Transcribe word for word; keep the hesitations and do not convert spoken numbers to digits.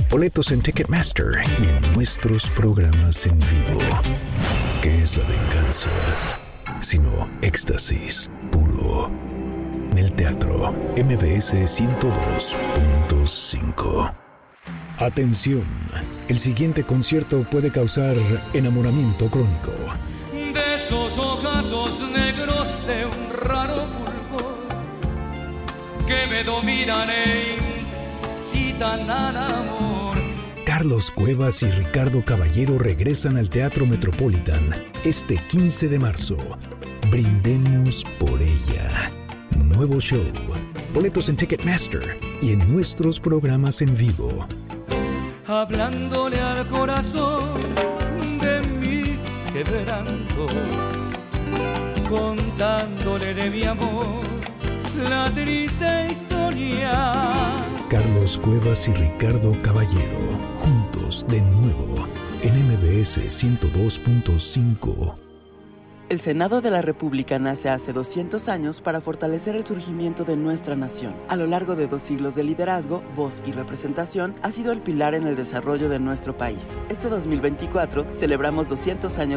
boletos en Ticketmaster y en nuestros programas en vivo. ¿Qué es la venganza? Sino éxtasis puro. En el teatro M B S ciento dos punto cinco. Atención, el siguiente concierto puede causar enamoramiento crónico. De esos ojazos negros de un raro fulgor que me dominan e incitan al amor. Carlos Cuevas y Ricardo Caballero regresan al Teatro Metropolitan este quince de marzo. Brindemos por ella. Nuevo show. Boletos en Ticketmaster y en nuestros programas en vivo. Hablándole al corazón de mi quebranto, contándole de mi amor la triste historia. Carlos Cuevas y Ricardo Caballero, juntos de nuevo en M B S ciento dos punto cinco. El Senado de la República nace hace doscientos años para fortalecer el surgimiento de nuestra nación. A lo largo de dos siglos de liderazgo, voz y representación, ha sido el pilar en el desarrollo de nuestro país. Este dos mil veinticuatro celebramos doscientos años